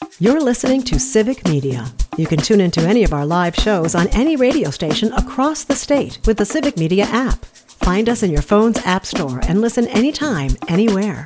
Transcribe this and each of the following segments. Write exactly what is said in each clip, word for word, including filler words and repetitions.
You're listening to Civic Media. You can tune into any of our live shows on any radio station across the state with the Civic Media app. Find us in your phone's app store and listen anytime, anywhere.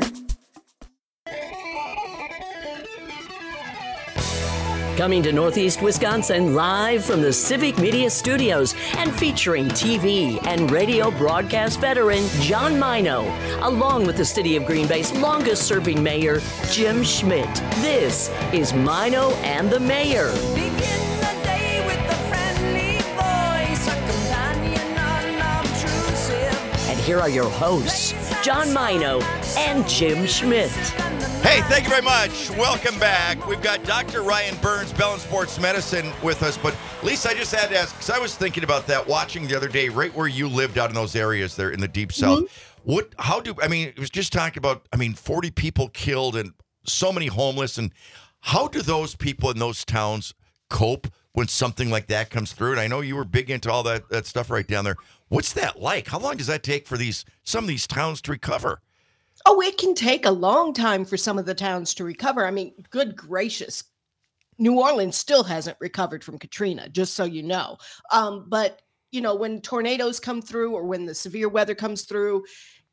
Coming to Northeast Wisconsin live from the Civic Media Studios and featuring T V and radio broadcast veteran John Mino, along with the City of Green Bay's longest-serving mayor, Jim Schmidt. This is Mino and the Mayor. Begin the day with a friendly voice, a companion unobtrusive. And here are your hosts, John Mino and Jim Schmidt. Hey, thank you very much. Welcome back. We've got Doctor Ryan Burns, Bell and Sports Medicine, with us. But Lisa, I just had to ask, because I was thinking about that, watching the other day, right where you lived out in those areas there in the Deep South. Mm-hmm. What, how do, I mean, it was just talking about, I mean, forty people killed and so many homeless. And how do those people in those towns cope when something like that comes through? And I know you were big into all that, that stuff right down there. What's that like? How long does that take for these some of these towns to recover? Oh, it can take a long time for some of the towns to recover. I mean, good gracious. New Orleans still hasn't recovered from Katrina, just so you know. Um, but, you know, when tornadoes come through or when the severe weather comes through,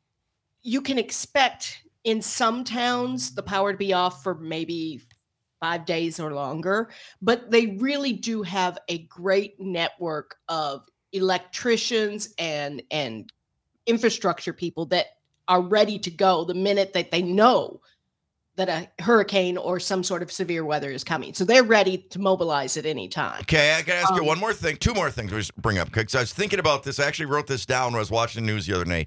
you can expect in some towns the power to be off for maybe five days or longer. But they really do have a great network of electricians and, and infrastructure people that are ready to go the minute that they know that a hurricane or some sort of severe weather is coming. So they're ready to mobilize at any time. Okay, I got to ask um, you one more thing, two more things to bring up, because I was thinking about this. I actually wrote this down when I was watching the news the other night.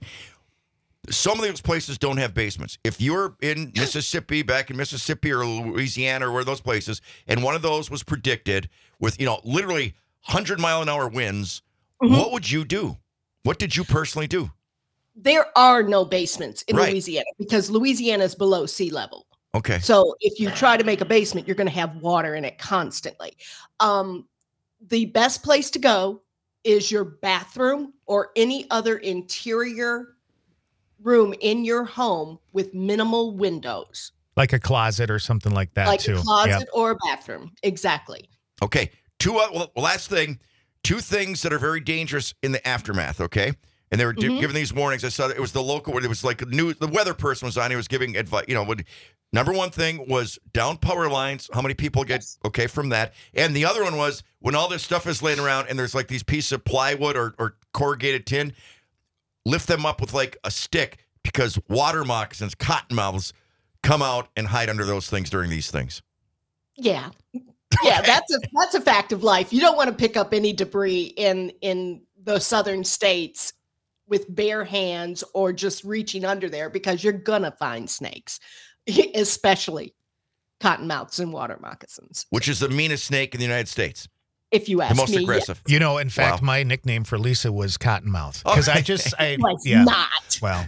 Some of those places don't have basements. If you're in Mississippi, back in Mississippi or Louisiana or where those places, and one of those was predicted with, you know, literally one hundred mile an hour winds, mm-hmm. what would you do? What did you personally do? There are no basements in right. Louisiana because Louisiana is below sea level. Okay. So if you try to make a basement, you're going to have water in it constantly. Um, the best place to go is your bathroom or any other interior room in your home with minimal windows. Like a closet or something like that, like too. Like a closet yep. or a bathroom. Exactly. Okay. Two. Uh, well, last thing. Two things that are very dangerous in the aftermath, okay? And they were mm-hmm. giving these warnings. I saw that it was the local, it was like a news, the weather person was on, he was giving advice, you know, would, number one thing was down power lines, how many people get, yes. okay, from that. And the other one was when all this stuff is laying around and there's like these pieces of plywood or, or corrugated tin, lift them up with like a stick because water moccasins, cottonmouths come out and hide under those things during these things. Yeah. Yeah, that's a that's a fact of life. You don't want to pick up any debris in in the southern states with bare hands or just reaching under there because you're gonna find snakes, especially cottonmouths and water moccasins. Which is the meanest snake in the United States. If you ask me. The most me, aggressive. You know, in fact, wow. my nickname for Lisa was Cottonmouth. Because okay. I just, I, no, it's yeah. not. Well.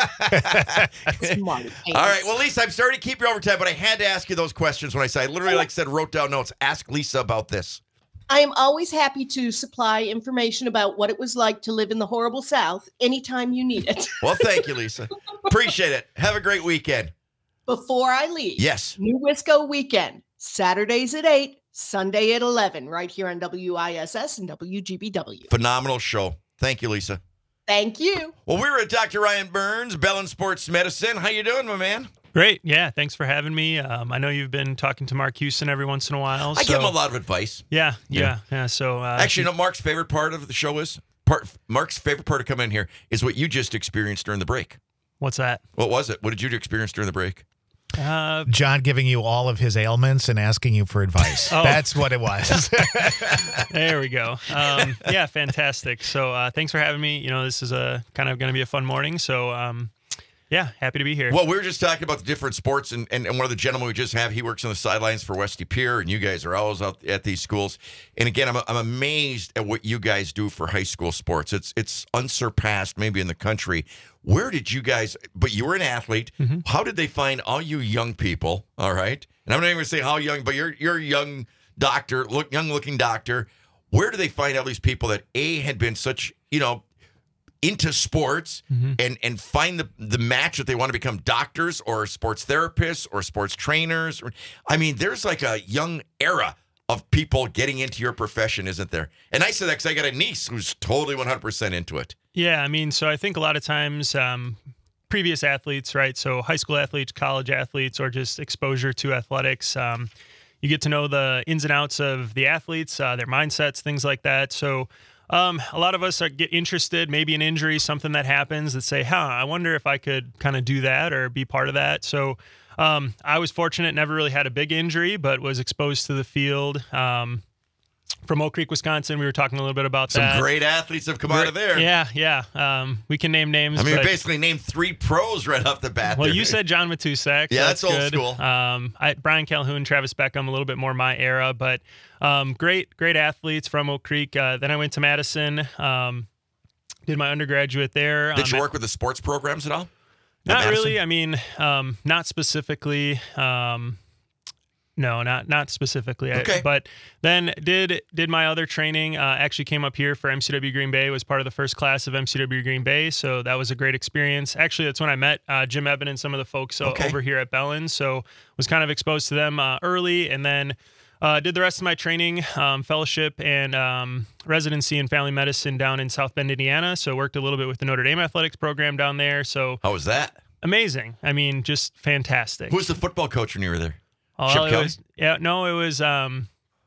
Smart. All right. Well, Lisa, I'm sorry to keep you over time, but I had to ask you those questions when I said, I literally, like I said, wrote down notes. Ask Lisa about this. I am always happy to supply information about what it was like to live in the horrible South anytime you need it. Well, thank you, Lisa. Appreciate it. Have a great weekend. Before I leave, yes, New Wisco weekend, Saturdays at eight, Sunday at eleven, right here on W I S S and W G B W. Phenomenal show. Thank you, Lisa. Thank you. Well, we were at Doctor Ryan Burns, Bell and Sports Medicine. How you doing, my man? Great. Yeah. Thanks for having me. Um, I know you've been talking to Mark Houston every once in a while. I so. give him a lot of advice. Yeah. Yeah. Yeah. yeah so uh, actually, you know, Mark's favorite part of the show is part. Mark's favorite part of coming in here is what you just experienced during the break. What's that? What was it? What did you experience during the break? Uh, John giving you all of his ailments and asking you for advice. Oh. That's what it was. There we go. Um, yeah, fantastic. So uh, thanks for having me. You know, this is a kind of going to be a fun morning. So um, yeah, happy to be here. Well, we were just talking about the different sports, and, and, and one of the gentlemen we just have, he works on the sidelines for Westy Pier, and you guys are always out at these schools. And again, I'm I'm amazed at what you guys do for high school sports. It's it's unsurpassed maybe in the country. Where did you guys, but you were an athlete, mm-hmm. how did they find all you young people, all right? And I'm not even going to say how young, but you're, you're a young doctor, look young looking doctor. Where do they find all these people that, A, had been such, you know, into sports Mm-hmm. and and find the the match that they want to become doctors or sports therapists or sports trainers. Or, I mean, there's like a young era of people getting into your profession, isn't there? And I say that because I got a niece who's totally one hundred percent into it. Yeah, I mean, so I think a lot of times um, previous athletes, right? So high school athletes, college athletes, or just exposure to athletics. Um, you get to know the ins and outs of the athletes, uh, their mindsets, things like that. So um, a lot of us are, get interested, maybe an injury, something that happens that say, huh, I wonder if I could kind of do that or be part of that. So um, I was fortunate, never really had a big injury, but was exposed to the field. Um, From Oak Creek, Wisconsin, we were talking a little bit about Some that. great athletes have come out of there. Yeah, yeah. Um, we can name names. I mean, we but, basically named three pros right off the bat. well, there. you said John Matusak. Yeah, that's old good. school. Um, I, Brian Calhoun, Travis Beckham, a little bit more my era, but um, great, great athletes from Oak Creek. Uh, then I went to Madison, um, did my undergraduate there. Did um, you work with the sports programs at all? At Not Madison? really. I mean, um, not specifically. Um, no, not not specifically. I- Okay. but then did did my other training. Uh, actually came up here for M C W Green Bay. Was part of the first class of M C W Green Bay. So that was a great experience. Actually, that's when I met uh, Jim Eben and some of the folks o- Okay. over here at Bellin. So was kind of exposed to them uh, early, and then. Uh, did the rest of my training, um, fellowship, and um, residency in family medicine down in South Bend, Indiana. So worked a little bit with the Notre Dame athletics program down there. So How was that? amazing. I mean, just fantastic. Who was the football coach when you were there? Oh, Chip it Kelly? was, yeah, no, it was um,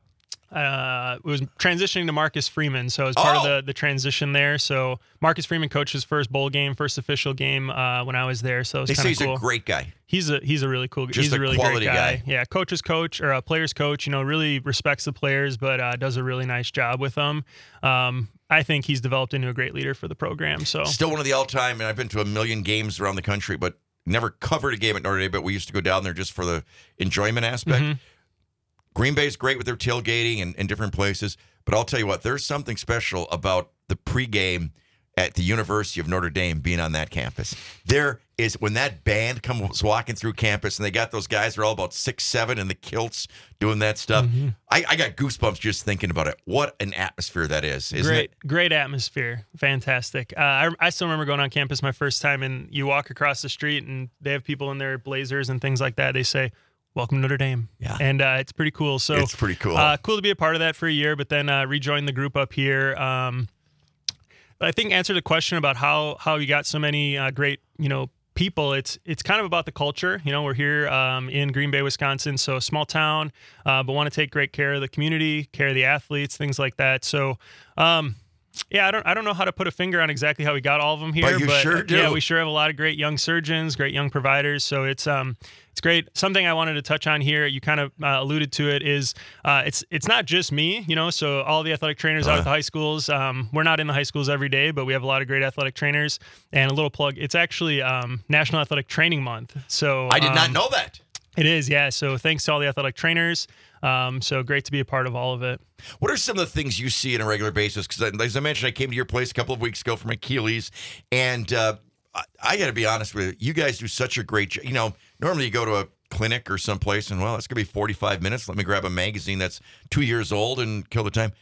uh, it was transitioning to Marcus Freeman. So it was part Oh. of the the transition there. So Marcus Freeman coached his first bowl game, first official game uh, when I was there. So it was They say kind he's of cool. a great guy. He's a he's a really cool. Just he's a a really quality great guy. guy. Yeah, coach's coach or a player's coach. You know, really respects the players, but uh, does a really nice job with them. Um, I think he's developed into a great leader for the program. So Still one of the all-time, and I've been to a million games around the country, but never covered a game at Notre Dame, but we used to go down there just for the enjoyment aspect. Mhm. Green Bay's great with their tailgating and, and different places, but I'll tell you what, there's something special about the pregame at the University of Notre Dame being on that campus. There is, when that band comes walking through campus and they got those guys, they're all about six, seven in the kilts doing that stuff. Mm-hmm. I, I got goosebumps just thinking about it. What an atmosphere that is, isn't great, it? great atmosphere, fantastic. Uh, I I still remember going on campus my first time, and you walk across the street, and they have people in their blazers and things like that. They say, "Welcome to Notre Dame." Yeah. and uh, it's pretty cool. So It's pretty cool. Uh, cool to be a part of that for a year, but then uh, rejoin the group up here. Um, I think answer the question about how how you got so many uh, great you know people. It's it's kind of about the culture. You know, we're here um, in Green Bay, Wisconsin, so a small town, uh, but want to take great care of the community, care of the athletes, things like that. So. Um, Yeah, I don't I don't know how to put a finger on exactly how we got all of them here, But you sure do. yeah, we sure have a lot of great young surgeons, great young providers. So it's um it's great. Something I wanted to touch on here, you kind of uh, alluded to it, is uh, it's it's not just me, you know. So all the athletic trainers out Uh. at the high schools, um, we're not in the high schools every day, but we have a lot of great athletic trainers. And a little plug, it's actually um, National Athletic Training Month. So I did not um, know that. it is, yeah. So thanks to all the athletic trainers. Um, so great to be a part of all of it. What are some of the things you see on a regular basis? Because as I mentioned, I came to your place a couple of weeks ago from Achilles, and uh, I, I got to be honest with you. You guys do such a great job. You know, normally you go to a clinic or someplace, and well, it's going to be forty-five minutes. Let me grab a magazine that's two years old and kill the time.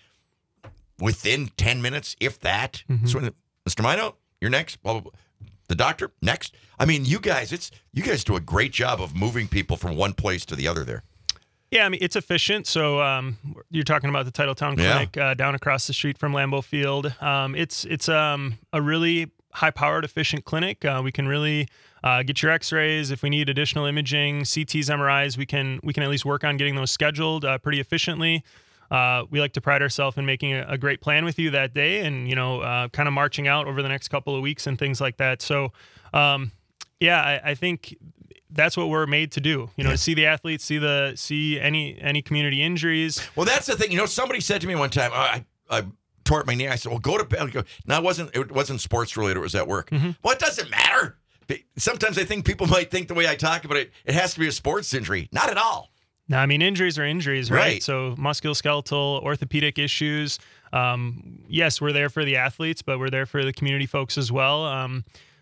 Within ten minutes, if that. Mm-hmm. So, Mister Mino, you're next. Blah, blah, blah. The doctor, next. I mean, you guys, it's you guys do a great job of moving people from one place to the other there. Yeah, I mean, it's efficient. So um, you're talking about the Titletown Yeah. Clinic uh, down across the street from Lambeau Field. Um, it's it's um, a really high-powered, efficient clinic. Uh, we can really uh, get your X-rays. If we need additional imaging, C Ts, M R Is, we can we can at least work on getting those scheduled uh, pretty efficiently. Uh, we like to pride ourselves in making a, a great plan with you that day, and you know, uh, kind of marching out over the next couple of weeks and things like that. So, um, yeah, I, I think. That's what we're made to do, you know, Yeah. to see the athletes, see the see any any community injuries. Well, that's the thing. You know, somebody said to me one time, I, I tore up my knee. I said, well, go to bed. I go, no, it wasn't, it wasn't sports related. It was at work. Mm-hmm. Well, it doesn't matter. Sometimes I think people might think the way I talk about it, it has to be a sports injury. Not at all. No, I mean, injuries are injuries, right? Right. So musculoskeletal, orthopedic issues. Um, yes, we're there for the athletes, but we're there for the community folks as well. Um,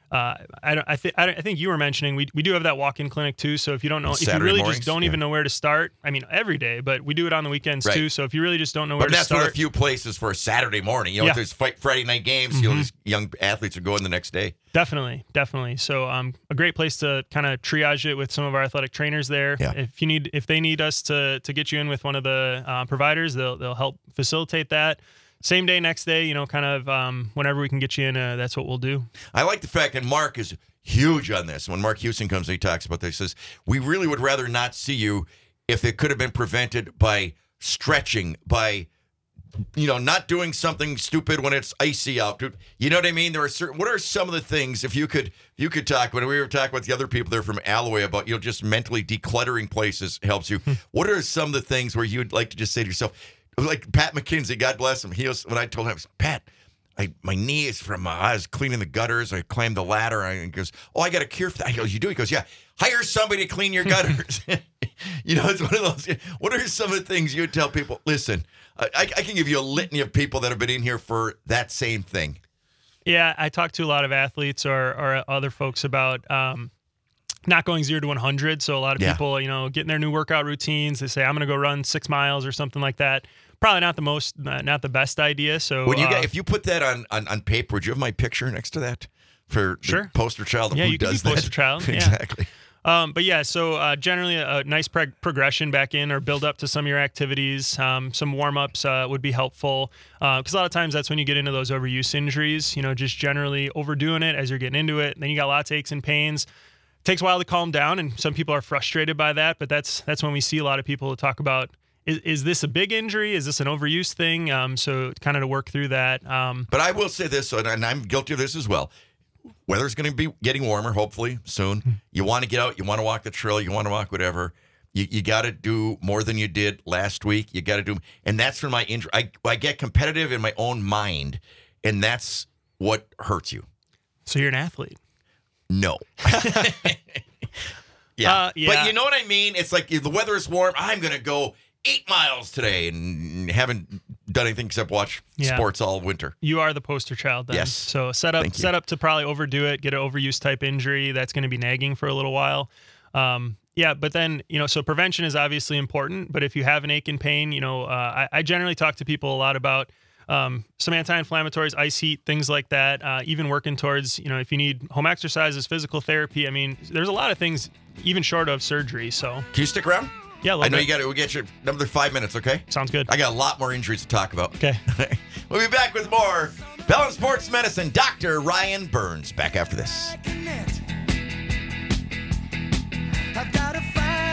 Uh, I don't. I think. I, I think you were mentioning we we do have that walk-in clinic too. So if you don't know, if you Saturday really mornings, just don't yeah. even know where to start, I mean every day, but we do it on the weekends Right. too. So if you really just don't know where But to that's start, one of the few places for a Saturday morning. You know, Yeah. if there's fight Friday night games, Mhm. you know, these young athletes are going the next day. definitely, definitely. So um, a great place to kind of triage it with some of our athletic trainers there. Yeah. If you need, if they need us to to get you in with one of the uh, providers, they'll they'll help facilitate that. Same day, next day, you know, kind of um, whenever we can get you in, uh, that's what we'll do. I like the fact that Mark is huge on this. When Mark Houston comes and he talks about this, he says, we really would rather not see you if it could have been prevented by stretching, by, you know, not doing something stupid when it's icy out. Dude, you know what I mean? There are certain, what are some of the things, if you could, you could talk, when we were talking with the other people there from Alloway about, you know, just mentally decluttering places helps you. What are some of the things where you'd like to just say to yourself, like Pat McKenzie, God bless him. He was, when I told him, Pat, I, my knee is from, uh, I was cleaning the gutters. I climbed the ladder. I, he goes, oh, I got a cure for that. I go, you do? He goes, yeah, hire somebody to clean your gutters. You know, it's one of those. What are some of the things you would tell people? Listen, I, I can give you a litany of people that have been in here for that same thing. Yeah, I talk to a lot of athletes or, or other folks about um, not going zero to one hundred. So a lot of Yeah. people, you know, getting their new workout routines. They say, I'm going to go run six miles or something like that. Probably not the most, uh, not the best idea. So When you uh, get, if you put that on, on, on paper, would you have my picture next to that for the Sure. poster child of Yeah, who you can be does that? poster child, yeah. Exactly. Um, but yeah, so uh, generally a, a nice prog- progression back in or build up to some of your activities. Um, some warm ups uh, would be helpful because a lot of times that's when you get into those overuse injuries. You know, just generally overdoing it as you're getting into it. And then you got lots of aches and pains. It takes a while to calm down, and some people are frustrated by that. But that's that's when we see a lot of people talk about is, is this a big injury? Is this an overuse thing? Um, so kind of to work through that. Um, But I will say this, and I'm guilty of this as well. Weather's going to be getting warmer, hopefully, soon. You want to get out. You want to walk the trail. You want to walk whatever. You, you got to do more than you did last week. You got to do, and that's when my injury, I, I get competitive in my own mind, and that's what hurts you. so you're an athlete. No. yeah. Uh, yeah. But you know what I mean? It's like if the weather is warm, I'm going to go eight miles today and haven't done anything except watch Yeah. sports all winter. You are the poster child then. Yes. So set up Thank you. set up to probably overdo it, get an overuse type injury that's going to be nagging for a little while. Um, yeah, but then, you know, so prevention is obviously important, but if you have an ache and pain, you know, uh, I, I generally talk to people a lot about um, some anti-inflammatories, ice heat, things like that, uh, even working towards, you know, if you need home exercises, physical therapy. I mean, there's a lot of things even short of surgery. So Can you stick around? yeah, a little I know bit. you got it. We'll get you another five minutes, okay? Sounds good. I got a lot more injuries to talk about. Okay. We'll be back with more Bell and Sports Medicine. Doctor Ryan Burns back after this. I've got to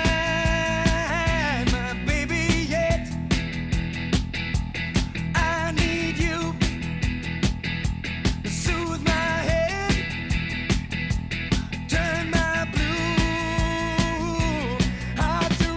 find my baby yet. I need you to soothe my head, turn my blue heart to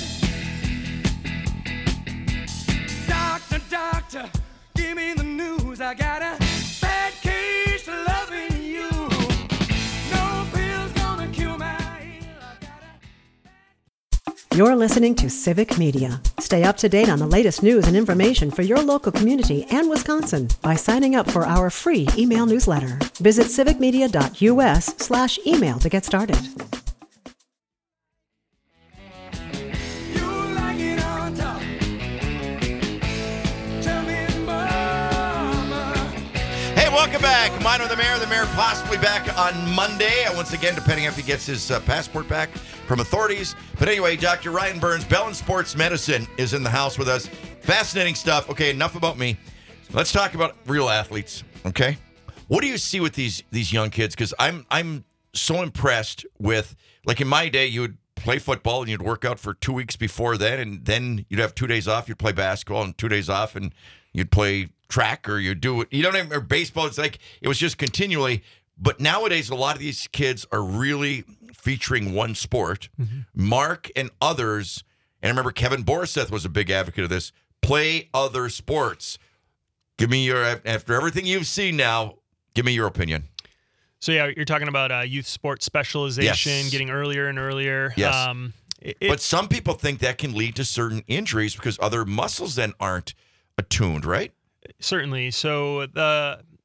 red. Doctor, doctor, give me the news. I got a bad case of loving you. No pill's gonna cure my ill. I got a You're listening to Civic Media. Stay up to date on the latest news and information for your local community and Wisconsin by signing up for our free email newsletter. Visit civicmedia.us slash email to get started. You like it on top. Tell me, mama. Hey, welcome back. Minor the Mayor. The Mayor possibly back on Monday. And once again, depending if he gets his uh, passport back from authorities. But anyway, Doctor Ryan Burns, Bell and Sports Medicine, is in the house with us. Fascinating stuff. Okay, enough about me. Let's talk about real athletes. Okay, what do you see with these these young kids? Because I'm I'm so impressed with, like in my day, you would play football and you'd work out for two weeks before then, and then you'd have two days off. You'd play basketball and two days off, and you'd play track or you'd do it. You know what I mean? Or baseball. It's like it was just continually. But nowadays, a lot of these kids are really featuring one sport. Mm-hmm. Mark and others, and I remember Kevin Borseth was a big advocate of this. Play other sports. Give me your, after everything you've seen now, give me your opinion. So yeah, you're talking about uh, youth sports specialization, Yes. getting earlier and earlier. Yes. Um, it, it- But some people think that can lead to certain injuries because other muscles then aren't attuned, right? certainly. So the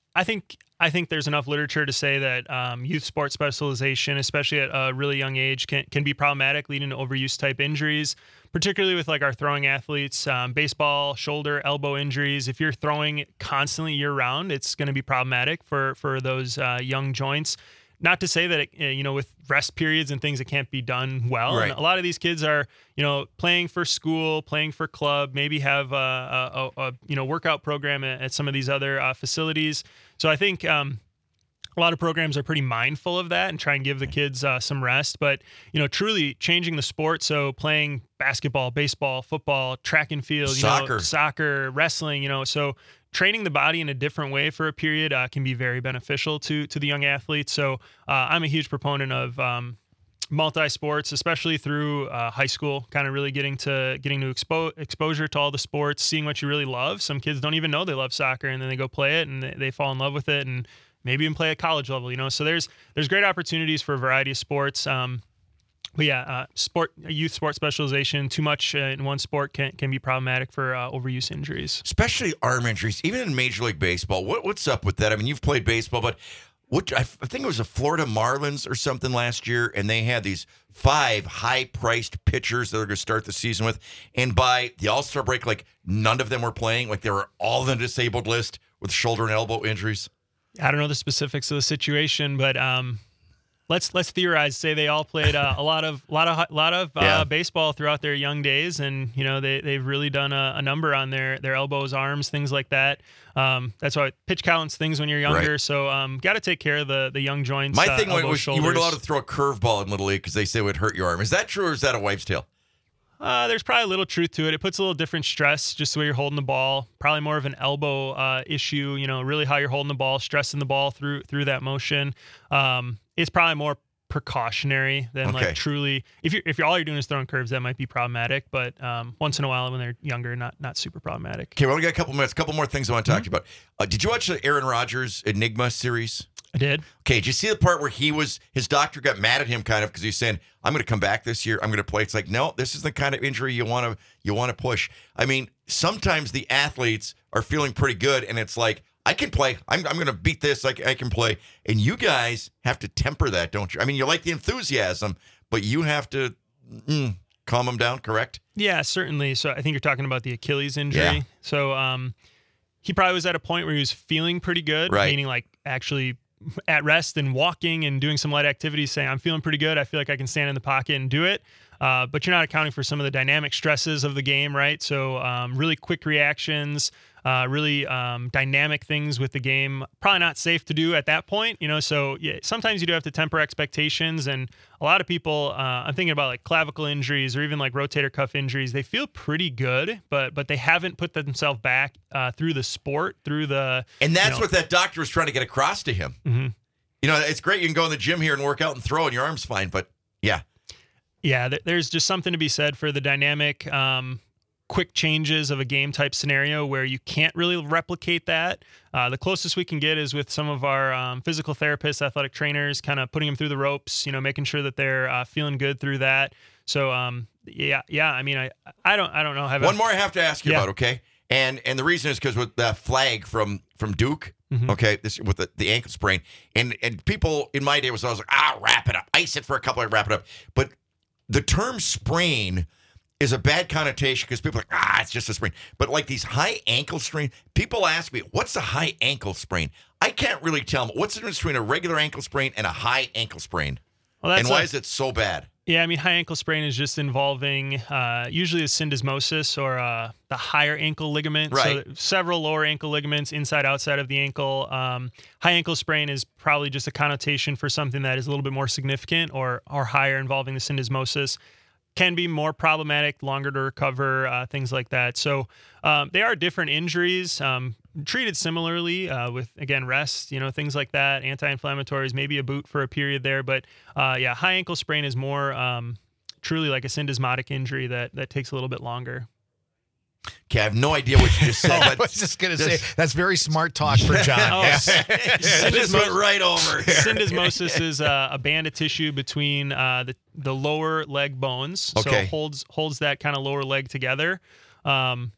I think I think there's enough literature to say that um, youth sports specialization, especially at a really young age, can can be problematic, leading to overuse type injuries, particularly with like our throwing athletes, um, baseball, shoulder, elbow injuries. If you're throwing constantly year round, it's going to be problematic for for those uh, young joints. Not to say that, it, you know, with rest periods and things, it can't be done well. Right. And a lot of these kids are, you know, playing for school, playing for club, maybe have a, a, a you know, workout program at, at some of these other uh, facilities. So I think um, a lot of programs are pretty mindful of that and try and give the kids uh, some rest. But, you know, truly changing the sport. So playing basketball, baseball, football, track and field, you Soccer. know, soccer, wrestling, you know, so training the body in a different way for a period uh, can be very beneficial to to the young athletes. So uh, I'm a huge proponent of um, multi-sports, especially through uh, high school, kind of really getting to getting to expo- exposure to all the sports, seeing what you really love. Some kids don't even know they love soccer, and then they go play it and they, they fall in love with it, and maybe even play at college level, you know. So there's there's great opportunities for a variety of sports. Um, But yeah, uh, sport, youth sport specialization, too much uh, in one sport can can be problematic for uh, overuse injuries. Especially arm injuries, even in Major League Baseball. What, what's up with that? I mean, you've played baseball, but what I, I think it was the Florida Marlins or something last year, and they had these five high-priced pitchers that they're going to start the season with. And by the All-Star break, like none of them were playing. Like they were all on the disabled list with shoulder and elbow injuries. I don't know the specifics of the situation, but um, let's let's theorize. Say they all played uh, a lot of lot of lot of uh, Yeah. baseball throughout their young days, and you know they they've really done a, a number on their their elbows, arms, things like that. Um, that's why pitch counts things when you're younger. Right. So um, got to take care of the the young joints. My uh, thing elbows, was you weren't shoulders. allowed to throw a curveball in Little League because they say it would hurt your arm. Is that true or is that a wives' tale? Uh, there's probably a little truth to it. It puts a little different stress just the way you're holding the ball. Probably more of an elbow uh, issue. You know, really how you're holding the ball, stressing the ball through through that motion. Um, it's probably more precautionary than Okay. like truly. If you if you're all you're doing is throwing curves, that might be problematic. But um, once in a while, when they're younger, not not super problematic. Okay, we only got a couple minutes. A couple more things I want to talk to you about. Uh, did you watch the Aaron Rodgers Enigma series? I did. Okay, did you see the part where he was, his doctor got mad at him kind of because he's saying, I'm going to come back this year. I'm going to play. It's like, no, this is the kind of injury you want to, you want to push. I mean, sometimes the athletes are feeling pretty good and it's like, I can play. I'm, I'm going to beat this. I, I can play. And you guys have to temper that, don't you? I mean, you like the enthusiasm, but you have to mm, calm them down, correct? Yeah, certainly. So I think you're talking about the Achilles injury. Yeah. So um, he probably was at a point where he was feeling pretty good, Right. meaning like actually at rest and walking and doing some light activities, saying, I'm feeling pretty good. I feel like I can stand in the pocket and do it. Uh, but you're not accounting for some of the dynamic stresses of the game, right? So um, really quick reactions, uh, really um, dynamic things with the game, probably not safe to do at that point, you know? So yeah, sometimes you do have to temper expectations. And a lot of people, uh, I'm thinking about like clavicle injuries or even like rotator cuff injuries, they feel pretty good, but but they haven't put themselves back uh, through the sport, through the... And that's you know, what that doctor was trying to get across to him. Mm-hmm. You know, it's great. You can go in the gym here and work out and throw and your arm's fine, but yeah. Yeah, th- there's just something to be said for the dynamic, um, quick changes of a game type scenario where you can't really replicate that. Uh, the closest we can get is with some of our um, physical therapists, athletic trainers, kind of putting them through the ropes, you know, making sure that they're uh, feeling good through that. So, um, yeah, yeah. I mean, I, I don't, I don't know. Have One I, more I have to ask you Yeah. about, okay? And and the reason is because with that flag from from Duke, Mhm. okay, this with the, the ankle sprain, and and people in my day was always like, ah, wrap it up, ice it for a couple of wrap it up. But the term sprain is a bad connotation because people are like, ah, it's just a sprain. But like these high ankle sprain, people ask me, what's a high ankle sprain? I can't really tell them. What's the difference between a regular ankle sprain and a high ankle sprain? well, that's And why a- is it so bad? Yeah, I mean, high ankle sprain is just involving uh, usually a syndesmosis or uh, the higher ankle ligament. Right. So several lower ankle ligaments inside, outside of the ankle. Um, high ankle sprain is probably just a connotation for something that is a little bit more significant or or higher involving the syndesmosis. Can be more problematic, longer to recover, uh, things like that. So um, they are different injuries, um, treated similarly uh, with, again, rest, you know, things like that, anti-inflammatories, maybe a boot for a period there. But uh, yeah, high ankle sprain is more um, truly like a syndesmotic injury that that takes a little bit longer. Okay, I have no idea what you just said. I but was just going to say, this- that's very smart talk for John. Oh, Yeah. it just went right over. Syndesmosis is uh, a band of tissue between uh, the the lower leg bones. So Okay. it holds holds that kind of lower leg together. Um,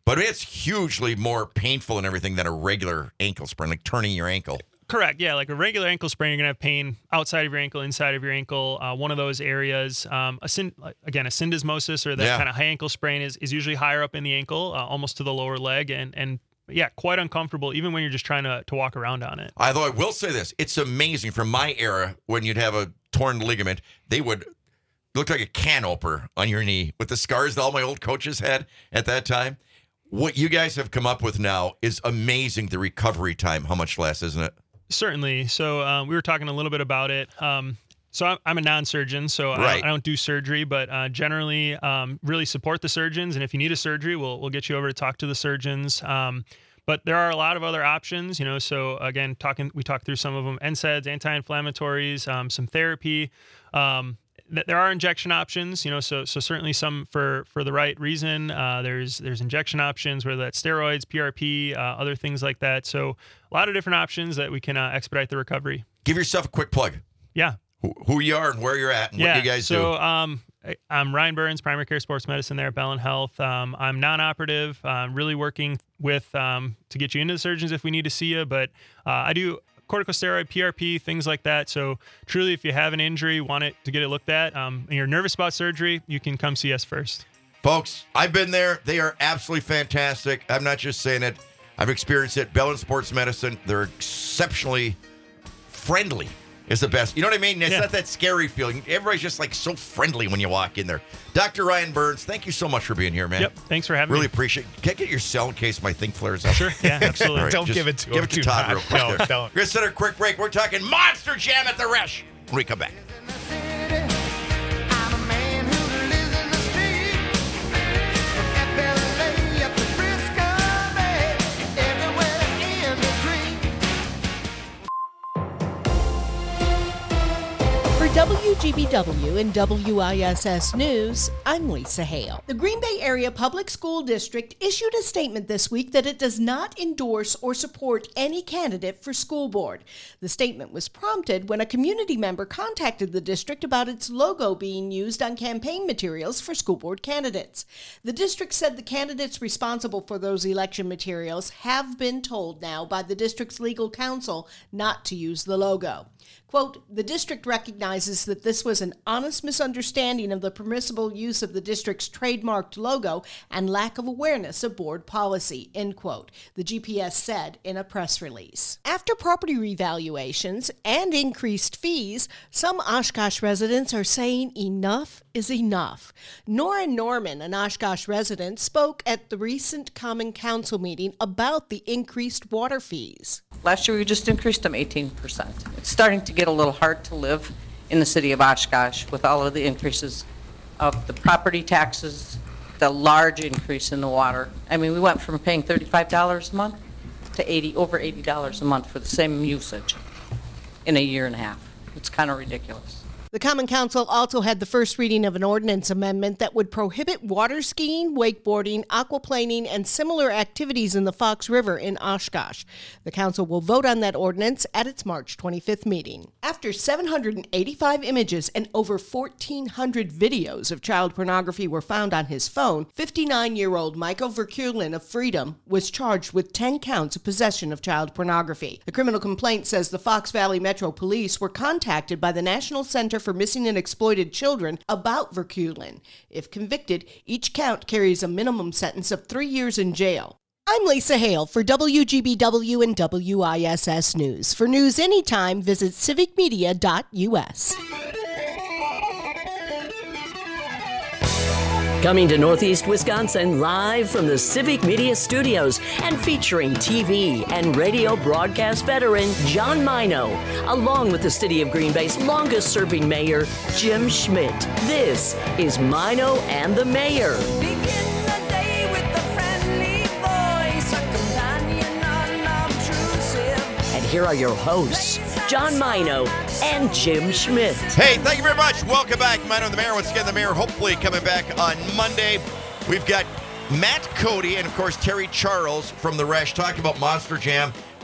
But it's hugely more painful and everything than a regular ankle sprain, like turning your ankle. Correct. Yeah, like a regular ankle sprain, you're gonna have pain outside of your ankle, inside of your ankle, uh, one of those areas. Um, a syn- again, a syndesmosis or that Yeah. kind of high ankle sprain is, is usually higher up in the ankle, uh, almost to the lower leg, and and yeah, quite uncomfortable, even when you're just trying to to walk around on it. Although I will say this, it's amazing from my era when you'd have a torn ligament, they would look like a can opener on your knee with the scars that all my old coaches had at that time. What you guys have come up with now is amazing. The recovery time, how much less, isn't it? Certainly. So um, we were talking a little bit about it. Um, so I'm, I'm a non-surgeon, so I, Right. don't, I don't do surgery, but uh, generally um, really support the surgeons. And if you need a surgery, we'll we'll get you over to talk to the surgeons. Um, but there are a lot of other options, you know. So again, talking we talked through some of them: N SAIDs, anti-inflammatories, um, some therapy. Um, There are injection options, you know, so so certainly some for for the right reason. Uh, there's there's injection options, whether that's steroids, P R P, uh, other things like that. So a lot of different options that we can uh, expedite the recovery. Give yourself a quick plug. Yeah. Who, who you are and where you're at and yeah. what you guys so, do. um, I- I'm Ryan Burns, primary care sports medicine there at Bellin Health. Um, I'm non-operative, um, really working with um, to get you into the surgeons if we need to see you. But uh, I do corticosteroid, P R P, things like that. So truly, if you have an injury, want it to get it looked at, um, and you're nervous about surgery, you can come see us first. Folks, I've been there. They are absolutely fantastic. I'm not just saying it. I've experienced it. Bellin Sports Medicine, they're exceptionally friendly is the best. You know what I mean? It's Yeah. not that scary feeling. Everybody's just like so friendly when you walk in there. Doctor Ryan Burns, thank you so much for being here, man. Yep. Thanks for having Really me. appreciate it. Can I get your cell in case my thing flares up? Sure. Yeah, absolutely. All right, Don't just give it to Give him. it to Do Todd not. real quick No, there. don't. We're going to set a quick break. We're talking Monster Jam at the Resch when we come back. I'm a man who lives in the street. From F L A up to Frisco Bay, everywhere in between. For W G B W and W I S S News, I'm Lisa Hale. The Green Bay Area Public School District issued a statement this week that it does not endorse or support any candidate for school board. The statement was prompted when a community member contacted the district about its logo being used on campaign materials for school board candidates. The district said the candidates responsible for those election materials have been told now by the district's legal counsel not to use the logo. Quote, the district recognizes that this was an honest misunderstanding of the permissible use of the district's trademarked logo and lack of awareness of board policy, end quote, the G P S said in a press release. After property revaluations and increased fees, some Oshkosh residents are saying enough is enough. Nora Norman, an Oshkosh resident, spoke at the recent Common Council meeting about the increased water fees. Last year, we just increased them eighteen percent. It's starting to get a little hard to live in the city of Oshkosh with all of the increases of the property taxes, the large increase in the water. I mean, we went from paying thirty-five dollars a month to eighty, over eighty dollars a month for the same usage in a year and a half. It's kind of ridiculous. The Common Council also had the first reading of an ordinance amendment that would prohibit water skiing, wakeboarding, aquaplaning, and similar activities in the Fox River in Oshkosh. The council will vote on that ordinance at its March twenty-fifth meeting. After seven hundred eighty-five images and over fourteen hundred videos of child pornography were found on his phone, fifty-nine-year-old Michael Verkulen of Freedom was charged with ten counts of possession of child pornography. The criminal complaint says the Fox Valley Metro Police were contacted by the National Center for Missing and Exploited Children about Verkulen. If convicted, each count carries a minimum sentence of three years in jail. I'm Lisa Hale for W G B W and W I S S News. For news anytime, visit civic media dot U S. Coming to Northeast Wisconsin live from the Civic Media Studios and featuring T V and radio broadcast veteran John Mino, along with the City of Green Bay's longest-serving mayor, Jim Schmidt. This is Mino and the Mayor. Begin the day with a friendly voice, a companion unobtrusive. And here are your hosts, John Mino and Jim Schmidt. Hey, thank you very much. Welcome back. Mine on the Mayor. Once again, the Mayor hopefully coming back on Monday. We've got Matt Cody and, of course, Terry Charles from the Resch talking about Monster Jam.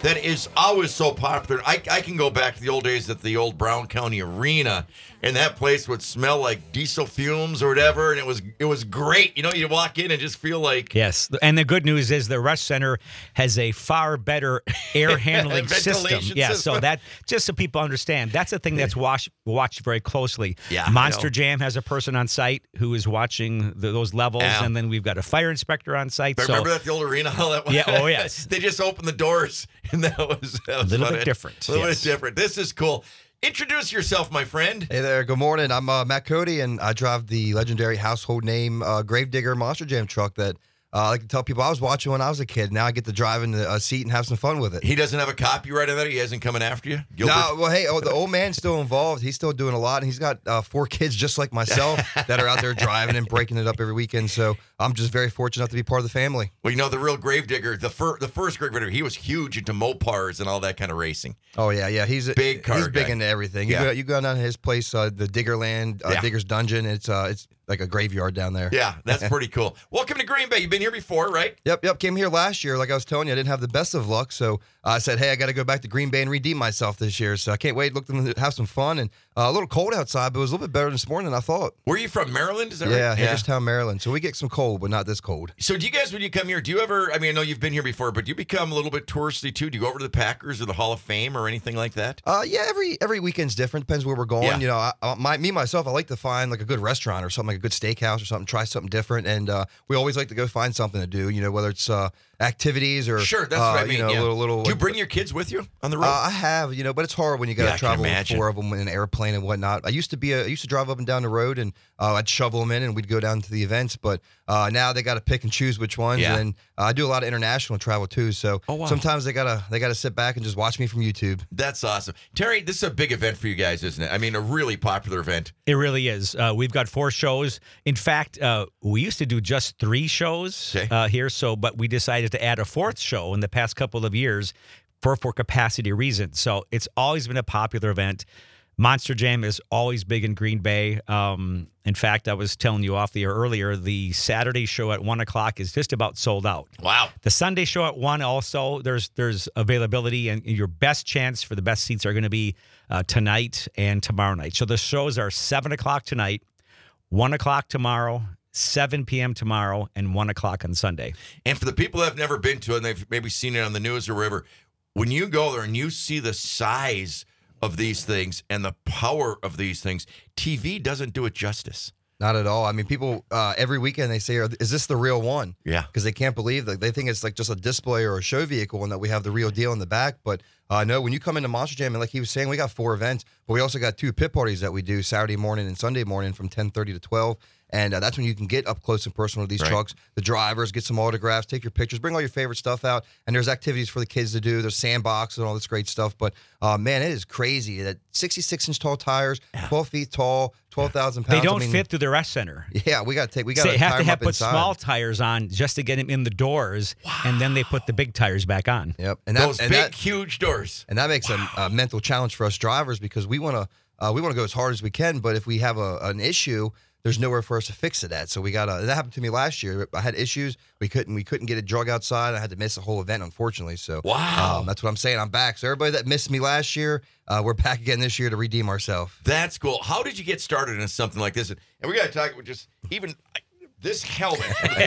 that is always so popular. I, I can go back to the old days at the old Brown County Arena, and that place would smell like diesel fumes or whatever, and it was it was great. You know, you walk in and just feel like yes. And the good news is the Rush Center has a far better air handling system. Ventilation Yeah, system. so that just so people understand, that's the thing that's watched watched very closely. Yeah, I Monster know. Jam has a person on site who is watching the, those levels, Yeah. and then we've got a fire inspector on site. But so remember that the old arena? How that was? Yeah, oh, yes. They just opened the doors, and that was, that was A little fun. bit different, A little yes. bit different. This is cool. Introduce yourself, my friend. Hey there, good morning. I'm uh, Matt Cody, and I drive the legendary household name uh, Gravedigger Monster Jam truck that uh, I like to tell people I was watching when I was a kid. Now I get to drive in the uh, seat and have some fun with it. He doesn't have a copyright on that? He hasn't coming after you? Gilbert? No, well, hey, oh, the old man's still involved. He's still doing a lot, and he's got uh, four kids just like myself that are out there driving and breaking it up every weekend. So I'm just very fortunate to be part of the family. Well, you know, the real Gravedigger, the, fir- the first Gravedigger, he was huge into Mopars and all that kind of racing. Oh yeah, yeah. He's a, Big car He's big guy. into everything. Yeah. You go, you go down to his place, uh, the Diggerland, uh, Yeah. Digger's Dungeon. It's uh, it's like a graveyard down there. Yeah, that's pretty cool. Welcome to Green Bay. You've been here before, right? Yep, yep. Came here last year. Like I was telling you, I didn't have the best of luck. So uh, I said, hey, I got to go back to Green Bay and redeem myself this year. So I can't wait. Look to have some fun. And uh, a little cold outside, but it was a little bit better this morning than I thought. Where are you from, Maryland? Is that Yeah, right? Hagerstown, Maryland. So we get some cold, but not this cold. So do you guys, when you come here, do you ever, I mean, I know you've been here before, but do you become a little bit touristy too? Do you go over to the Packers or the Hall of Fame or anything like that? Uh, yeah, every every weekend's different. Depends where we're going. Yeah. You know, I, I, my me myself, I like to find like a good restaurant or something, like a good steakhouse or something. Try something different, and uh, we always like to go find something to do. You know, whether it's uh, activities or Sure, that's uh, what I mean. You know, yeah. little little. Do you bring your kids with you on the road? Uh, I have, you know, but it's hard when you got to Yeah, I can travel with imagine. four of them in an airplane and whatnot. I used to be a, I used to drive up and down the road, and uh, I'd shovel them in, and we'd go down to the events. But uh, now they got to pick and choose which ones. Yeah. And uh, I do a lot of international travel too, so Oh, wow. sometimes they gotta they gotta sit back and just watch me from YouTube. That's awesome. Terry, this is a big event for you guys, isn't it? I mean, a really popular event. It really is. Uh, we've got four shows. In fact, uh, we used to do just three shows Okay. uh, here, so but we decided to add a fourth show in the past couple of years for for capacity reasons. So it's always been a popular event. Monster Jam is always big in Green Bay. Um, in fact, I was telling you off the air earlier, the Saturday show at one o'clock is just about sold out. Wow. The Sunday show at one also, there's there's availability, and your best chance for the best seats are going to be uh, tonight and tomorrow night. So the shows are seven o'clock tonight, one o'clock tomorrow, seven p.m. tomorrow, and one o'clock on Sunday. And for the people that have never been to it and they've maybe seen it on the news or wherever, when you go there and you see the size of these things and the power of these things, T V doesn't do it justice. Not at all. I mean, people uh, every weekend they say, "Is this the real one?" Yeah. because they can't believe that they think it's like just a display or a show vehicle, and that we have the real deal in the back. But uh, no, when you come into Monster Jam, and like he was saying, we got four events, but we also got two pit parties that we do Saturday morning and Sunday morning from ten thirty to twelve. And uh, that's when you can get up close and personal to these Right. trucks, the drivers, get some autographs, take your pictures, bring all your favorite stuff out. And there's activities for the kids to do. There's sandboxes and all this great stuff. But uh, man, it is crazy that sixty-six inch tall tires, twelve feet tall, twelve thousand pounds. They don't I mean, fit through the rest center. Yeah, we got to take. We got So to they have tie to them have up put inside. small tires on just to get them in the doors, and then they put the big tires back on. Yep, and that, Those and big, that, huge doors. and that makes a, a mental challenge for us drivers because we want to uh, we want to go as hard as we can. But if we have a, an issue, there's nowhere for us to fix it at. So we got to. That happened to me last year. I had issues. We couldn't we couldn't get it drug outside. I had to miss a whole event, unfortunately. So Wow. um, that's what I'm saying. I'm back. So everybody that missed me last year, uh, we're back again this year to redeem ourselves. That's cool. How did you get started in something like this? And we got to talk about just even this helmet.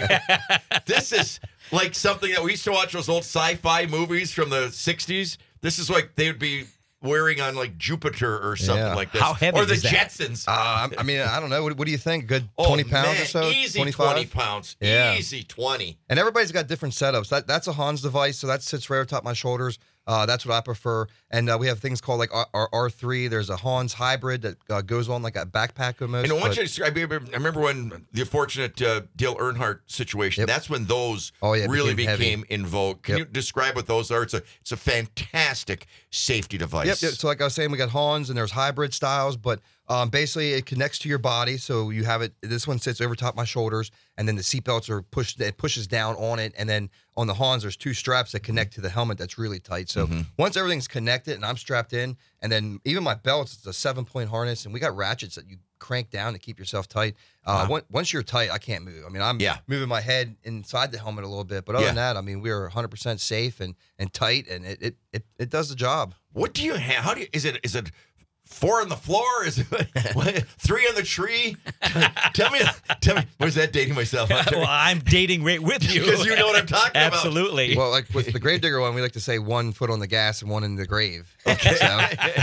This is like something that we used to watch those old sci-fi movies from the sixties. This is like they would be wearing on like Jupiter or something Yeah. like this. How heavy or the is that? Jetsons. Uh, I mean, I don't know. What, what do you think? Good Oh, twenty pounds man, or so? Easy twenty-five? twenty pounds. Yeah. Easy twenty. And everybody's got different setups. That that's a Hans device, so that sits right atop my shoulders. Uh, that's what I prefer. And uh, we have things called like our, our R three. There's a Hans hybrid that uh, goes on like a backpack almost. And I want but- you to describe, I remember- I remember when the unfortunate uh, Dale Earnhardt situation, Yep. that's when those Oh, yeah, it really became became, heavy. in vogue. Can Yep. you describe what those are? It's a it's a fantastic safety device. Yep, yep. So like I was saying, we got Hans and there's hybrid styles, but um, basically it connects to your body. So you have it. This one sits over top my shoulders, and then the seatbelts are pushed. It pushes down on it, and then on the Hans there's two straps that connect to the helmet. That's really tight. So Mm-hmm. once everything's connected and I'm strapped in, and then even my belts, it's a seven point harness, and we got ratchets that you crank down to keep yourself tight. Uh, Wow. on- once you're tight, I can't move. I mean, I'm Yeah. moving my head inside the helmet a little bit, but other Yeah. than that, I mean, we're one hundred percent safe and, and tight, and it, it, it, it does the job. What do you have? How do you? Is it? Is it? Four on the floor? Is it what, three on the tree? tell me, tell me. Was that dating myself? well, I'm dating right with you. Because you know what I'm talking about. Absolutely. Well, like with the Gravedigger one, we like to say one foot on the gas and one in the grave. Okay. So,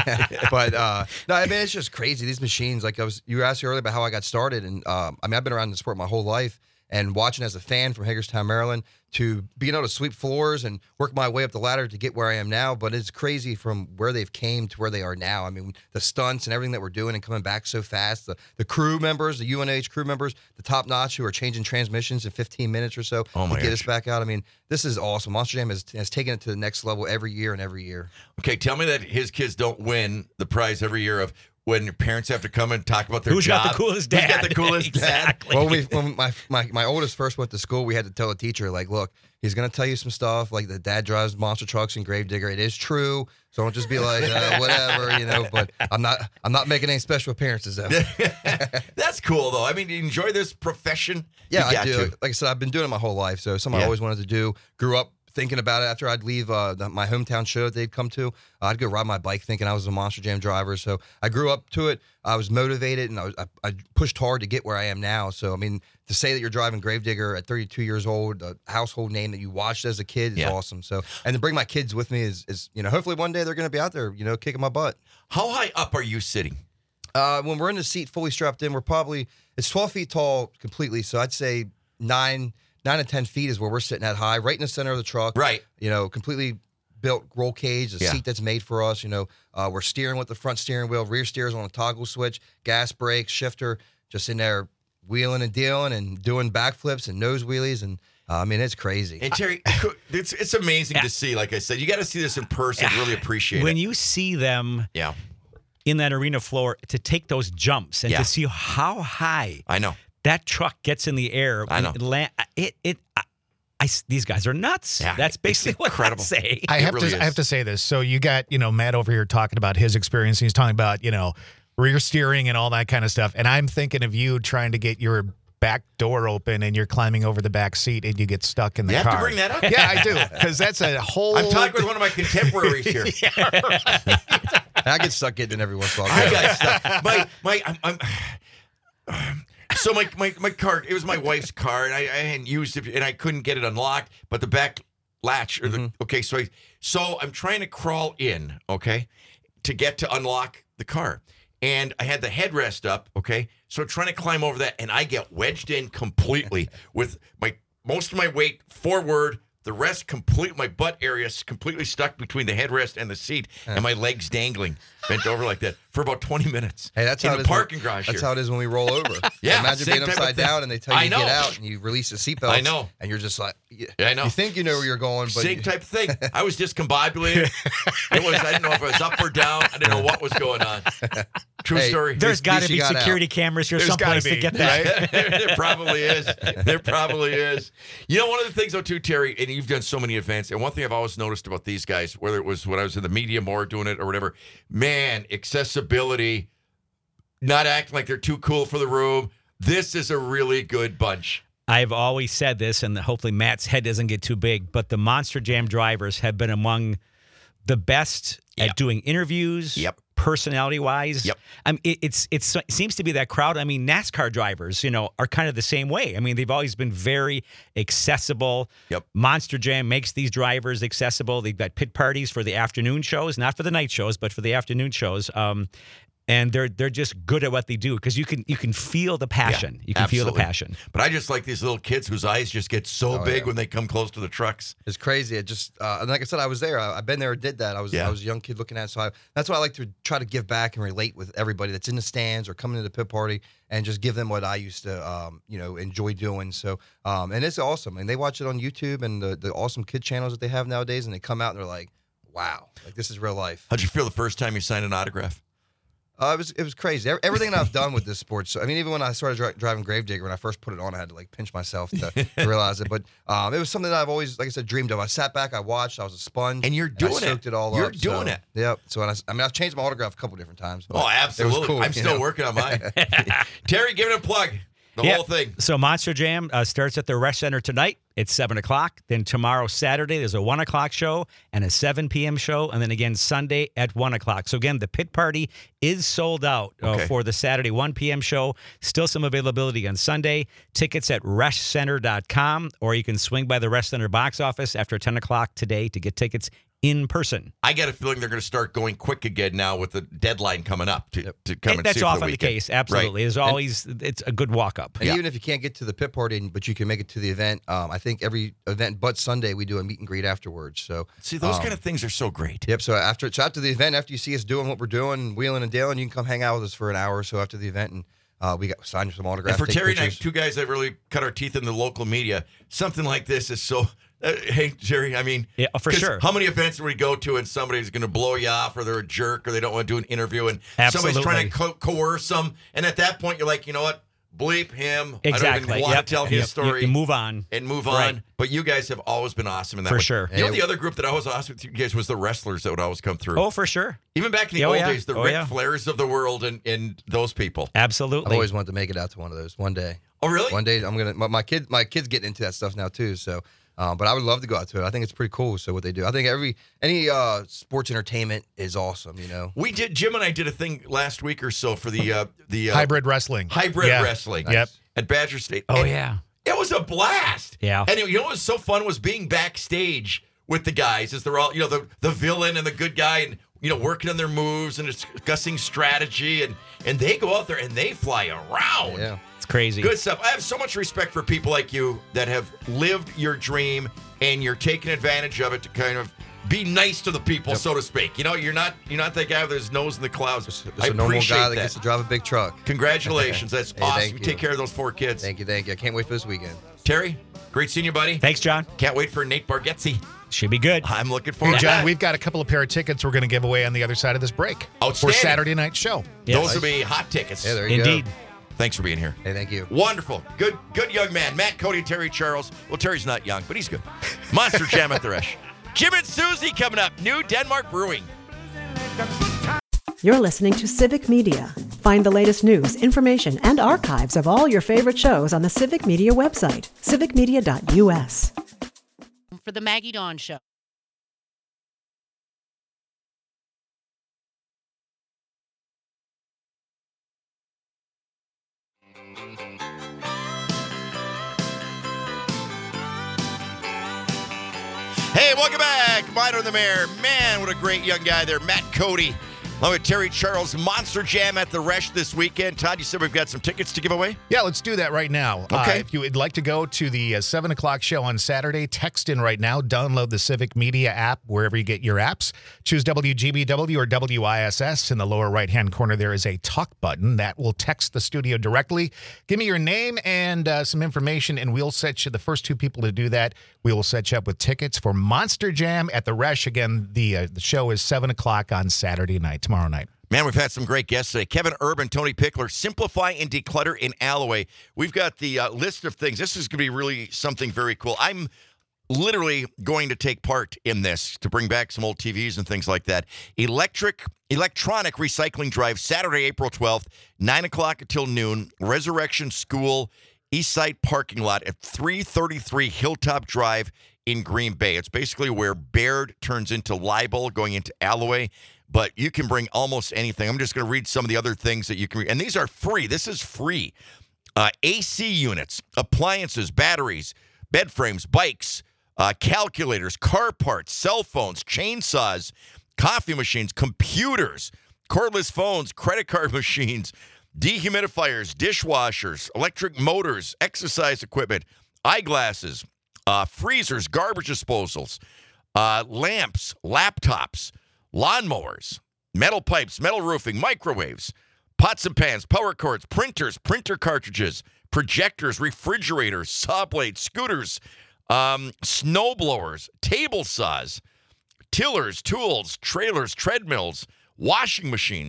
but uh, no, I mean it's just crazy. These machines, like I was, you asked earlier about how I got started, and um, I mean I've been around the sport my whole life, and watching as a fan from Hagerstown, Maryland, to being able to sweep floors and work my way up the ladder to get where I am now. But it's crazy from where they've came to where they are now. I mean, the stunts and everything that we're doing and coming back so fast. The the crew members, the U N H crew members, the top notch who are changing transmissions in fifteen minutes or so Oh my to get gosh. us back out. I mean, this is awesome. Monster Jam has, has taken it to the next level every year and every year. Okay, tell me that his kids don't win the prize every year of when your parents have to come and talk about their Who's job. got the coolest dad? Who's got the coolest Exactly. Well, we, when my, my my oldest first went to school, we had to tell the teacher, like, look, he's going to tell you some stuff, like the dad drives monster trucks and Gravedigger. It is true. So don't just be like, uh, whatever, you know, but I'm not I'm not making any special appearances, though. dad? That's cool, though. I mean, you enjoy this profession? Yeah, You I got do. to. Like I said, I've been doing it my whole life. So something Yeah. I always wanted to do. Grew up thinking about it after I'd leave uh, the, my hometown show that they'd come to. Uh, I'd go ride my bike thinking I was a Monster Jam driver. So I grew up to it. I was motivated, and I, was, I, I pushed hard to get where I am now. So, I mean, to say that you're driving Gravedigger at thirty-two years old, a household name that you watched as a kid is Yeah. awesome. So, and to bring my kids with me is, is you know, hopefully one day they're going to be out there, you know, kicking my butt. How high up are you sitting? Uh, when we're in the seat fully strapped in, we're probably, it's twelve feet tall completely. So I'd say nine, nine to ten feet is where we're sitting at high, right in the center of the truck. Right. You know, completely built roll cage, a Yeah. seat that's made for us. You know, uh, we're steering with the front steering wheel, rear steers on a toggle switch, gas brake, shifter, just in there wheeling and dealing and doing backflips and nose wheelies. And uh, I mean, it's crazy. And Terry, it's it's amazing to see. Like I said, you got to see this in person. to Really appreciate when it. you see them Yeah, in that arena floor to take those jumps and Yeah. to see how high I know. that truck gets in the air. I know. and land, it it. I, I s- these guys are nuts. Yeah, That's it's basically what I incredible. say. I It have really to. is. I have to say this. So you got you know Matt over here talking about his experience. He's talking about you know rear steering and all that kind of stuff. And I'm thinking of you trying to get your back door open and you're climbing over the back seat and you get stuck in the You have car. to bring that up? Yeah, I do because that's a whole. I'm talking with one of my contemporaries here. I get stuck getting in every once in a while. I got stuff. My my I'm, I'm so my, my my car. It was my wife's car, and I, I hadn't used it, and I couldn't get it unlocked. But the back latch, or the okay, so I, so I'm trying to crawl in, okay, to get to unlock the car, and I had the headrest up, okay, so I'm trying to climb over that, and I get wedged in completely with my most of my weight forward. The rest complete, my butt area is completely stuck between the headrest and the seat, and my legs dangling, bent over like that for about twenty minutes. Hey, that's in how the it is when- parking garage. That's here. how it is when we roll over. Yeah, imagine same being type of upside thing. down and they tell you I to know. get out and you release the seatbelt. I know. And you're just like, you, Yeah, I know. You think you know where you're going, but Same you- type of thing. I was discombobulated. It was. I didn't know if it was up or down. I didn't know what was going on. True Hey, story. There's least- got to least you be got out. security cameras here There's gotta someplace to be, get that. there probably is. There probably is. You know, one of the things, though, too, Terry, and you've done so many events, and one thing I've always noticed about these guys, whether it was when I was in the media more doing it or whatever, man, accessibility, not acting like they're too cool for the room. This is a really good bunch. I've always said this, and hopefully Matt's head doesn't get too big, but the Monster Jam drivers have been among the best Yep. at doing interviews. Yep. Personality-wise, Yep. I mean, it, it's it's it seems to be that crowd. I mean, NASCAR drivers, you know, are kind of the same way. I mean, they've always been very accessible. Yep. Monster Jam makes these drivers accessible. They've got pit parties for the afternoon shows, not for the night shows, but for the afternoon shows. Um, and they're they're just good at what they do because you can you can feel the passion. Yeah, you can feel the absolutely. passion. But I just like these little kids whose eyes just get so Oh, big yeah. when they come close to the trucks. It's crazy. It just uh, and like I said, I was there. I, I've been there, did that. I was Yeah. I was a young kid looking at it. So I, that's why I like to try to give back and relate with everybody that's in the stands or coming to the pit party and just give them what I used to um, you know enjoy doing. So um, and it's awesome. And they watch it on YouTube and the the awesome kid channels that they have nowadays. And they come out and they're like, wow, like this is real life. How'd you feel the first time you signed an autograph? Uh, it was it was crazy. Every- Everything that I've done with this sport. So, I mean, even when I started dri- driving Gravedigger, when I first put it on, I had to like pinch myself to, to realize it. But um, it was something that I've always, like I said, dreamed of. I sat back, I watched, I was a sponge, And you're I doing it. soaked it all You're up. doing so, it. Yep. So when I, s- I mean, I've changed my autograph a couple different times. but Oh, absolutely. It was cool. I'm you still know? working on mine. Terry, give it a plug. The Yeah. whole thing. So Monster Jam uh, starts at the Resch Center tonight. It's seven o'clock. Then tomorrow, Saturday, there's a one o'clock show and a seven p.m. show. And then again, Sunday at one o'clock. So again, the pit party is sold out uh, Okay. for the Saturday one p.m. show. Still some availability on Sunday. Tickets at resch center dot com, or you can swing by the Resch Center box office after ten o'clock today to get tickets in person. I got a feeling they're going to start going quick again now with the deadline coming up to, to come And and that's see for often the the, weekend. case. Absolutely. There's always, it's a good walk up. And even if you can't get to the pit party, but you can make it to the event, um, I think every event but Sunday we do a meet and greet afterwards. So See, those um, kind of things are so great. Yep. So after so after the event, after you see us doing what we're doing, wheeling and dealing, you can come hang out with us for an hour or so after the event, and uh, we got signed some autographs. And for take Terry and I, pictures. two guys that really cut our teeth in the local media, something like this is so. Uh, hey, Jerry, I mean, Yeah, for 'cause sure. How many events do we go to and somebody's going to blow you off, or they're a jerk, or they don't want to do an interview, and somebody's trying to co- coerce them, and at that point, you're like, you know what? Bleep him. I don't Exactly. even want Yep. to tell Yep. his You- story. you move on. and move Right. on. But you guys have always been awesome in that For way. sure. You know, Yeah. the other group that I was awesome with you guys was the wrestlers that would always come through. Oh, for sure. Even back in the Oh, old yeah. days, the Oh, Ric yeah. Flairs of the world and, and those people. Absolutely. I've always wanted to make it out to one of those one day. Oh, really? One day I'm gonna. My, my kid, my kids getting into that stuff now too. So, um, but I would love to go out to it. I think it's pretty cool. So what they do, I think every any uh, sports entertainment is awesome. You know. We did. Jim and I did a thing last week or so for the uh, the uh, Hybrid wrestling. hybrid Yeah. wrestling. Yep. At Badger State. Oh, And yeah. It was a blast. Yeah. And you know what was so fun was being backstage with the guys as they're all, you know, the, the villain and the good guy and, you know, working on their moves and discussing strategy. And, and they go out there and they fly around. Yeah. It's crazy. Good stuff. I have so much respect for people like you that have lived your dream and you're taking advantage of it to kind of be nice to the people, so to speak. You know, you're not you're not that guy with his nose in the clouds. Just I a normal appreciate guy that, that. gets to drive a big truck. Congratulations. That's Hey, awesome. thank You you. take care of those four kids. Thank you, thank you. I can't wait for this weekend. Terry, great seeing you, buddy. Thanks, John. Can't wait for Nate Bargatze. Should be good. I'm looking forward Hey, to John, that. we've got a couple of pair of tickets we're going to give away on the other side of this break for Outstanding. Saturday night show. Yes. Those will be hot tickets. Yeah, there you Indeed. go. Thanks for being here. Hey, thank you. Wonderful. Good good young man. Matt Cody, Terry Charles. Well, Terry's not young, but he's good. Monster Jam at the Resch. Jim and Susie coming up. New Denmark Brewing. You're listening to Civic Media. Find the latest news, information, and archives of all your favorite shows on the Civic Media website, civic media dot u s. For the Maggie Dawn Show. Hey, welcome back. Minor the Mayor. Man, what a great young guy there. Matt Cody. Along with Terry Charles. Monster Jam at the Resch this weekend. Todd, you said we've got some tickets to give away? Yeah, let's do that right now. Uh, Okay. if you would like to go to the uh, seven o'clock show on Saturday, text in right now. Download the Civic Media app wherever you get your apps. Choose W G B W or W I S S. In the lower right-hand corner, there is a talk button that will text the studio directly. Give me your name and uh, some information, and we'll set you, the first two people to do that, we will set you up with tickets for Monster Jam at the Resch. Again, the, uh, the show is seven o'clock on Saturday night, tomorrow night. Man, we've had some great guests today. Kevin Urban, Tony Pickler, Simplify and Declutter in Alloway. We've got the uh, list of things. This is going to be really something very cool. I'm literally going to take part in this to bring back some old T Vs and things like that. Electric, electronic recycling drive, Saturday, April twelfth, nine o'clock until noon. Resurrection School, Eastside parking lot at three thirty-three Hilltop Drive in Green Bay. It's basically where Baird turns into Libel going into Alloway. But you can bring almost anything. I'm just going to read some of the other things that you can read. And these are free. This is free. Uh, A C units, appliances, batteries, bed frames, bikes, uh, calculators, car parts, cell phones, chainsaws, coffee machines, computers, cordless phones, credit card machines, dehumidifiers, dishwashers, electric motors, exercise equipment, eyeglasses, uh, freezers, garbage disposals, uh, lamps, laptops, lawnmowers, metal pipes, metal roofing, microwaves, pots and pans, power cords, printers, printer cartridges, projectors, refrigerators, saw blades, scooters, um, snow blowers, table saws, tillers, tools, trailers, treadmills, washing machines,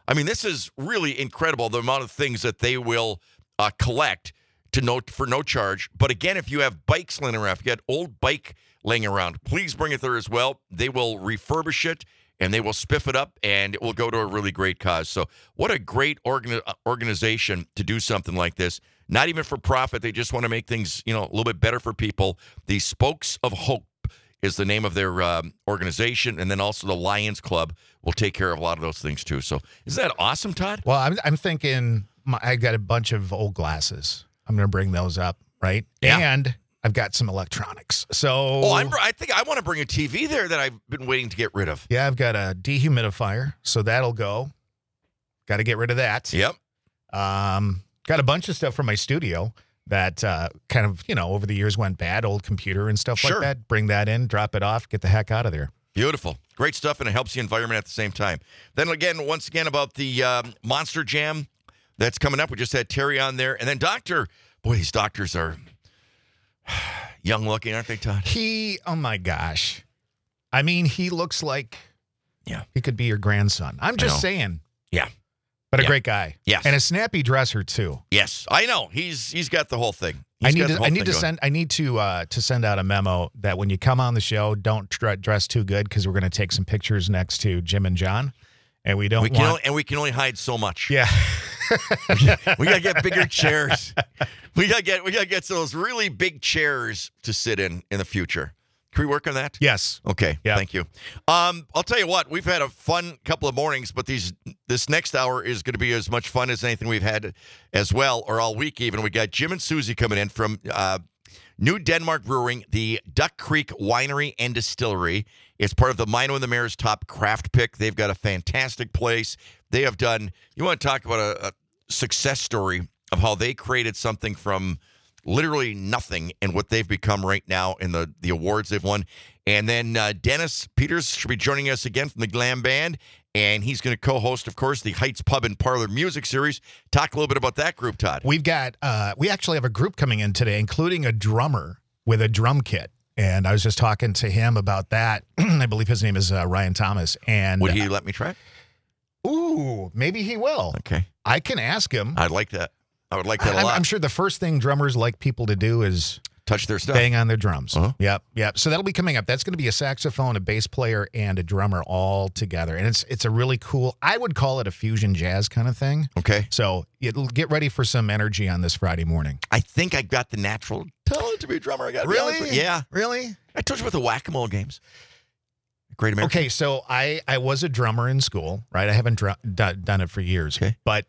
I mean, this is really incredible, the amount of things that they will uh, collect to no, for no charge. But again, if you have bikes laying around, if you got old bike laying around, please bring it there as well. They will refurbish it, and they will spiff it up, and it will go to a really great cause. So what a great organi- organization to do something like this. Not even for profit. They just want to make things, you know, a little bit better for people. The Spokes of Hope is the name of their um, organization, and then also the Lions Club will take care of a lot of those things too. So isn't that awesome, Todd? Well, I'm, I'm thinking my, I got a bunch of old glasses. I'm going to bring those up, right? Yeah. And I've got some electronics. So, Oh, I'm, I think I want to bring a T V there that I've been waiting to get rid of. yeah, I've got a dehumidifier, so that'll go. Got to get rid of that. Yep. Um, got a bunch of stuff from my studio that uh, kind of, you know, over the years went bad, old computer and stuff Sure. like that. Bring that in, drop it off, get the heck out of there. Beautiful. Great stuff, and it helps the environment at the same time. Then again, once again, about the um, Monster Jam that's coming up. We just had Terry on there. And then Doctor, boy, these doctors are young looking, aren't they, Todd? He, oh my gosh. I mean, he looks like Yeah. he could be your grandson. I'm just know. saying. Yeah. But a Yeah. great guy. Yes. And a snappy dresser, too. Yes, I know. He's he's got the whole thing. I He's need got the to. whole I need thing to going. send. I need to uh, to send out a memo that when you come on the show, don't dr- dress too good because we're going to take some pictures next to Jim and John, and we don't We can want. only, and we can only hide so much. yeah, We gotta get bigger chairs. We gotta get we gotta get those really big chairs to sit in in the future. Can we work on that? yes. Okay. Yeah. Thank you. Um, I'll tell you what, we've had a fun couple of mornings, but these this next hour is going to be as much fun as anything we've had as well, or all week even. We got Jim and Susie coming in from uh, New Denmark Brewing, the Duck Creek Winery and Distillery. It's part of the Mino and the Mayor's Top Craft Pick. They've got a fantastic place. They have done, you want to talk about a, a success story of how they created something from literally nothing and what they've become right now in the, the awards they've won. And then uh, Dennis Peters should be joining us again from the Glam Band, and he's going to co-host, of course, the Heights Pub and Parlor Music Series. Talk a little bit about that group, Todd. We've got. Uh, we actually have a group coming in today, including a drummer with a drum kit. And I was just talking to him about that. I believe his name is uh, Ryan Thomas. And Would he let me try? ooh, maybe he will. Okay. I can ask him. I'd like that. I would like that a I'm, lot. I'm sure the first thing drummers like people to do is Touch their stuff. bang on their drums. Uh-huh. Yep, yep. So that'll be coming up. That's going to be a saxophone, a bass player, and a drummer all together. And it's it's a really cool, I would call it a fusion jazz kind of thing. Okay. So it'll get ready for some energy on this Friday morning. I think I got the natural talent to be a drummer. I got Yeah. Really? I told you about the whack-a-mole games. Great American. Okay, so I, I was a drummer in school, right? I haven't dr- d- done it for years. Okay. But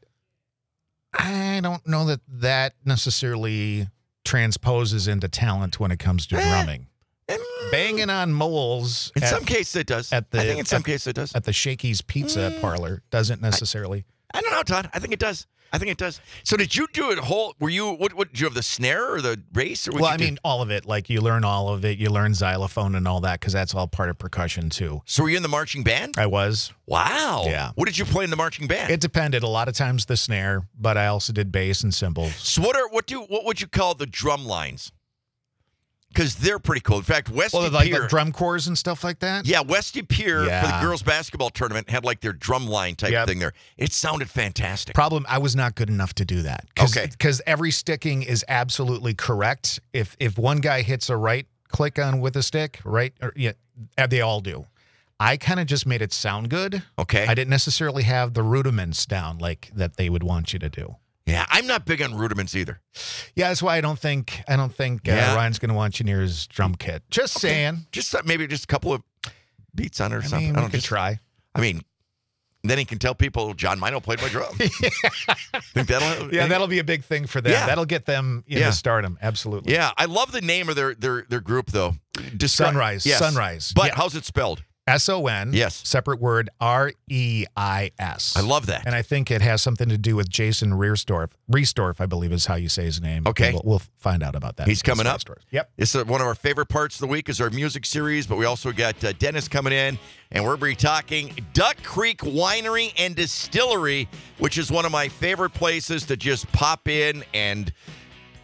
I don't know that that necessarily transposes into talent when it comes to Eh. drumming. Mm, Banging on moles In at, some cases it does. at the- I think in some at- cases it does. at the Shakey's Pizza Mm. Parlor doesn't necessarily. I don't know, Todd. I think it does. I think it does. So did you do it whole? Were you what? What did you have the snare or the bass? Or what Well, you I do? mean, all of it. Like you learn all of it. You learn xylophone and all that because that's all part of percussion too. So were you in the marching band? I was. Wow. Yeah. What did you play in the marching band? It depended. A lot of times the snare, but I also did bass and cymbals. so what are what do what would you call the drum lines? Because they're pretty cool. In fact, Westy Well, like Pier. the drum corps and stuff like that. yeah, Westy Pier for the Yeah. girls basketball tournament had like their drum line type Yep. thing there. It sounded fantastic. Problem, I was not good enough to do that. Okay. Because every sticking is absolutely correct. If if one guy hits a right click on with a stick, right, or, yeah, they all do. I kind of just made it sound good. Okay. I didn't necessarily have the rudiments down like that they would want you to do. Yeah, I'm not big on rudiments either. Yeah, that's why I don't think I don't think uh, Yeah. Ryan's going to want you near his drum kit. Just Okay. saying. Just uh, maybe just a couple of beats on it or I something. mean, I we don't could just, try. I mean, then he can tell people John Mino played my drum. Think that'll Yeah, that'll be a big thing for them. Yeah. That'll get them into Yeah. stardom. Absolutely. Yeah, I love the name of their their their group though. Descri- Sunrise. Yes. Sunrise. But Yeah. how's it spelled? S O N. Yes. Separate word, R E I S. I love that. And I think it has something to do with Jason Reerstorff. Reestorff, I believe, is how you say his name. Okay. We'll, we'll find out about that. He's coming up. Yep. This is one of our favorite parts of the week is our music series, but we also got uh, Dennis coming in, and we're going to be talking Duck Creek Winery and Distillery, which is one of my favorite places to just pop in and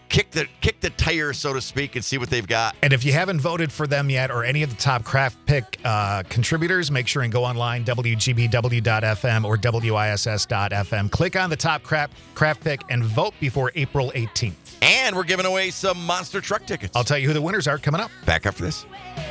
kick the kick the tire, so to speak, and see what they've got. And if you haven't voted for them yet or any of the top craft pick uh, contributors, make sure and go online, W G B W dot F M or W I S S dot F M. Click on the top craft, craft pick and vote before April eighteenth. And we're giving away some monster truck tickets. I'll tell you who the winners are coming up. Back after this.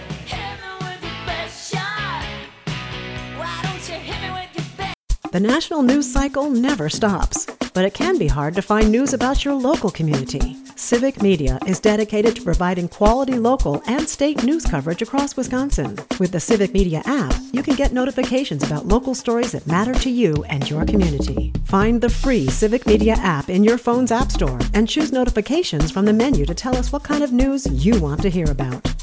The national news cycle never stops, but it can be hard to find news about your local community. Civic Media is dedicated to providing quality local and state news coverage across Wisconsin. With the Civic Media app, you can get notifications about local stories that matter to you and your community. Find the free Civic Media app in your phone's app store and choose notifications from the menu to tell us what kind of news you want to hear about.